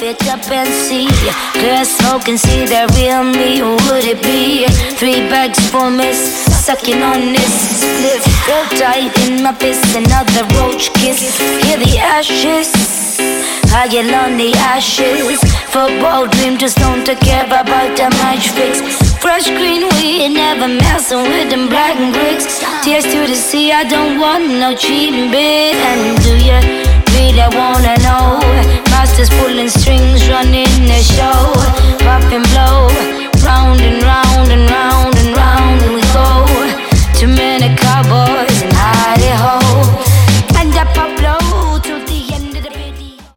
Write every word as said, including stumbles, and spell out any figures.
it up and see. Clear smoke and see the real me. Who would it be? Three bags for miss, sucking on this spliff. Feel tight in my fist, another roach kiss. Hear the ashes, I get on the ashes. Football dream, just don't take care about the match fix. Fresh green weed, never messing with them black and bricks. Tears to the sea, I don't want no cheating bit. And do you really wanna know? Masters pulling strings, running the show.